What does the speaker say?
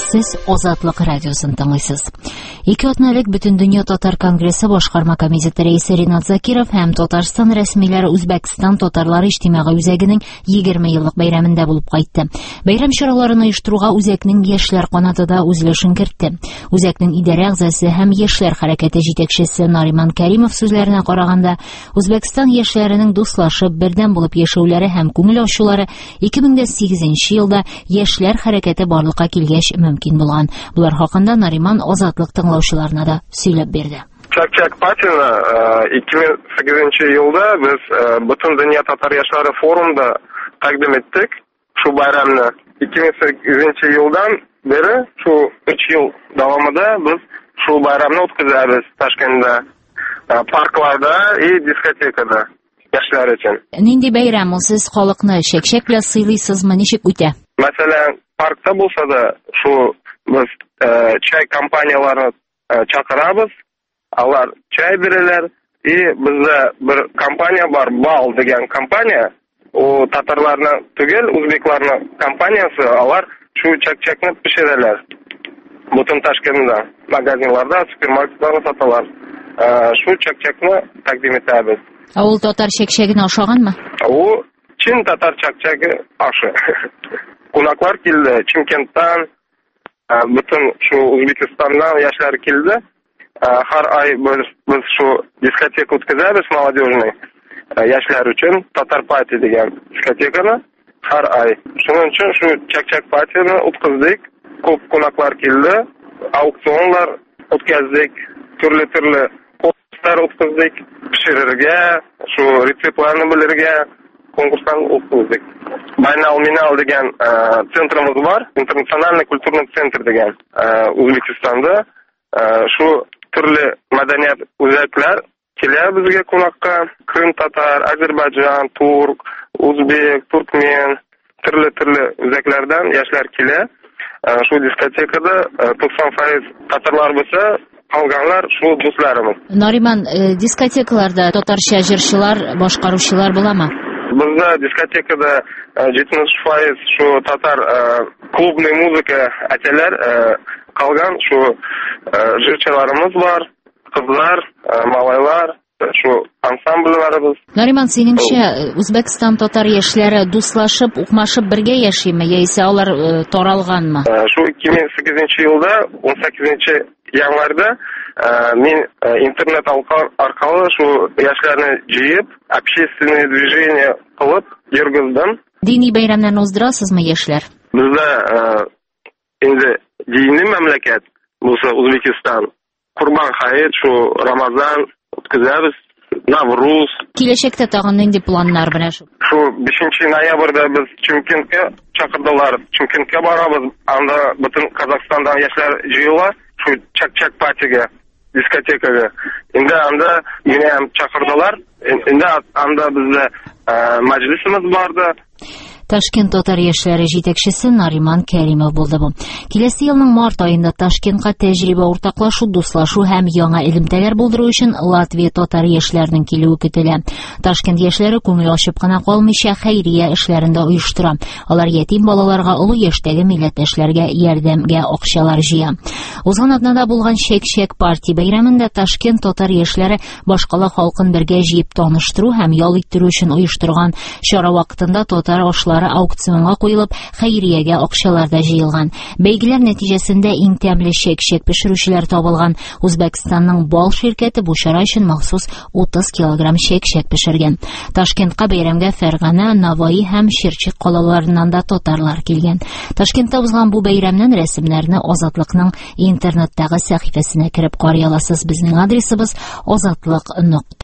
Сез Азатлык радиосын тыңлыйсыз. 2 атналык Бөтен дөнья татар конгрессы башкарма комитеты рәисе Ринат Закиров һәм Татарстан рәсмиләре Үзбәкстан татарлары иҗтимагый үзәгенең 20 еллык бәйрәмендә булып кайтты. Бәйрәм чараларын оештыруга үзәкнең яшьләр канаты да үз өлешен кертте. Үзәкнең идарә әгъзасы һәм яшьләр хәрәкәте җитәкчесе Нариман Кәримов сүзләренә караганда, Үзбәкстан яшьләренең дуслашып, бердәм булып яшәүләре һәм күңел ачулары 2008 елда яшьләр хәрәкәте барлыкка килгәч мөмкин булган. Булар хакында Нариман Азатлык тыңлаучыларына да сөйләп бирде. Чак-Чак Патина 2008 елда без Бөтен дөнья татар яшьләре форумында тәкъдим иттек. Шу байрамны 2008 елдан бери шу 3 ел дәвамында без шу байрамны үткәрәбез Ташкентта, паркларда и дискотекада яшьләр өчен. Нинди бәйрәм ул? Сез халыкны чәк-чәк белән сыйлыйсызмы? Ничек үтә? Мәсәлән, паркта булса да шу без чай компанияларын чакырабыз. Алар чай бирәләр и бездә бер компания бар, Бал дигән компания. O татарларның түгел, үзбекларның компаниясы, алар шу чак-чакны пешерәләр. Бөтен Ташкентта магазинларда, супермаркетларда саталар. Шу чак-чакны тәкъдим итәбез. Ул татар чәк-чәген ашаганмы? Ул чин татар чак-чагы ашы. Кунаклар килде Чимкенттан, бөтен шу Үзбекстаннан яшьләр килде. Һәр ай без шу дискотека үткәрәбез молодежный. Яшьләр өчен Татар пати дигән дискотеканы һәр ай. Шуның өчен шу Чак-Чак патины үткәздек. Күп кунаклар килде, аукционлар үткәздек, төрле конкурслар үткәздек, пешерергә, шу рецептларны белергә конкурслар үткәздек. Байнал-Минал дигән центрымыз бар, интернациональный культурный центр дигән Үзбекстанда. Шу төрле мәдәният үзәкләр килә безгә кунакка. Крым татар, Азербайҗан, турк, үзбек, туркмен, төрле үзәкләрдән яшьләр килә. Шу дискотекада 90% татарлар булса, калганлар шу дусларыбыз. Нариман, дискотекаларда татарча җырчылар, башкаручылар буламы? Бездә дискотекада 70% шу татар клубный музыка әтәләр калган, шу җырчыларыбыз бар, кызлар, малайлар, шу ансамбльларыбыз. Нариман, синеңчә, Үзбәкстан татар яшьләре дуслашып, укмашып бергә яшиме, яисә алар таралганмы? Шу 2008 елда, 18 январьда мин интернет аркылы шу яшьләрне җыеп, общественное движение кылып йөргәздем. Дини бәйрәмнәрне уздырасызмы яшьләр? Бездә инде дини мәмләкәт булса Үзбекстан, Курбан хайит, шу Рамазан үткәрәбез, Навруз. Киләчәктә тагын нинди планнар белән шу? Шу 5 ноябрьдә без Чимкенткә чакырдылар. Чимкенткә барабыз. Анда бөтен Казахстандан яшьләр җыела, шу Чак-Чак патига, дискотекага. Инде анда мине чакырдылар. Инде анда бездә мәҗлисimiz барды. Ташкент татар яшьләре җитәкчесе Нариман Кәримов булды бу. Киләсе елның март аенда Ташкентка тәҗрибә уртаклашу, дуслашу һәм яңа элемтәләр булдыру өчен Латвия татар яшьләренең килүе көтелә. Ташкент яшьләре күңел ачып кына калмыйча хәйрия эшләрендә оештыра. Алар ятим балаларга, олы яшьтәге милләттәшләргә ярдәмгә акчалар җыя. Узган атнада булган Чак-Чак партия бәйрәмендә Ташкент татар яшьләре башкала халкын бергә җыеп таныштыру һәм ял иттерү өчен оештырган чара вакытында татар ашлары аукционга куелып, хәйриягә акчалар да җыелган. Бәйгеләр нәтиҗәсендә иң тәмле чәк-чәк пешерүчеләр табылган. Үзбәкстанның Бал ширкәте бу чара өчен махсус 30 килограмм чәк-чәк пешергән. Ташкентка бәйрәмгә Фәргана, Наваи һәм Ширчик калаларыннан да татарлар килгән. Ташкентта узган бу бәйрәмнән рәсемнәрне Азатлыкның интернеттагы сәхифәсенә кереп карый аласыз. Безнең адресыбыз azatlык.